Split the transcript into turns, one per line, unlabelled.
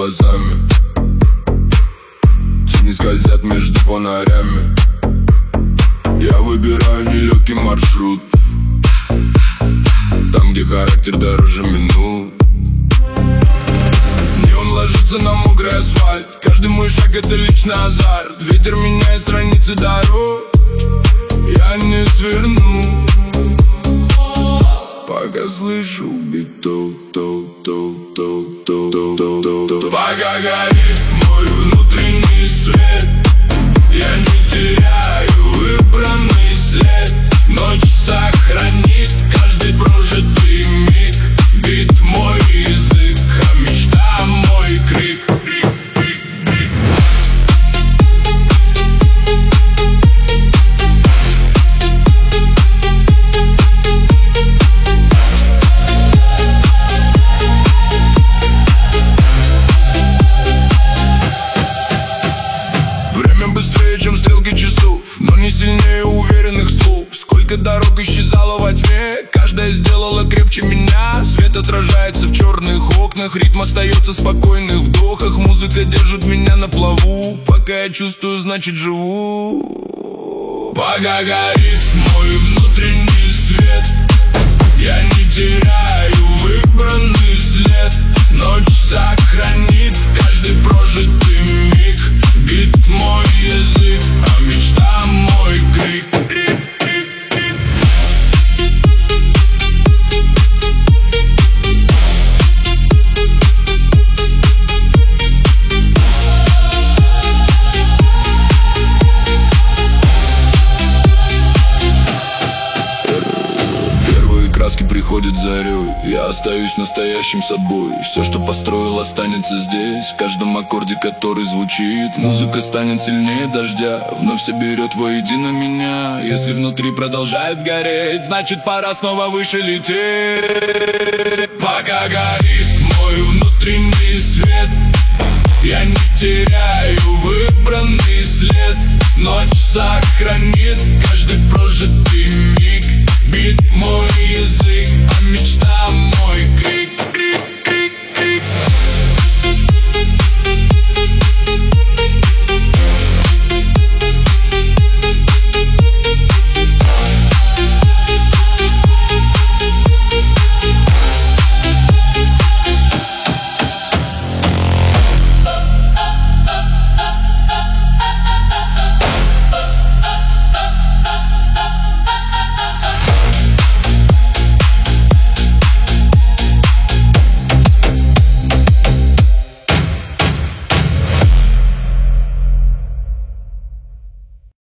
глазами, тени скользят между фонарями. Я выбираю нелегкий маршрут, там, где характер дороже минут. Неон ложится на мокрый асфальт, каждый мой шаг — это личный азарт. Ветер меняет страницы дорог, я не сверну, пока слышу биток. Пока горит мой внутренний свет, я не теряю выбранный след. Ночь сохранит каждый прожитый миг. Бит мой язык, а мечта мой крик. Сильнее уверенных ступ. Сколько дорог исчезало во тьме, каждая сделала крепче меня. Свет отражается в черных окнах, ритм остается в спокойных вдохах. Музыка держит меня на плаву, пока я чувствую, значит живу. Пока горит мой внутренний свет, я не теряю выбранный след. Ночь сохранит каждый прожитый миг. Бит мой язык, а мечта мой крик. Первые краски приходят зарей, я остаюсь настоящим собой. Все, что построил, останется здесь, в каждом аккорде, который звучит. Музыка станет сильнее дождя, вновь соберет воедино меня. Если внутри продолжает гореть, значит пора снова выше лететь. Пока горит мой внутренний свет, я не теряю выбранный след. Ночь сохранит каждый прожитый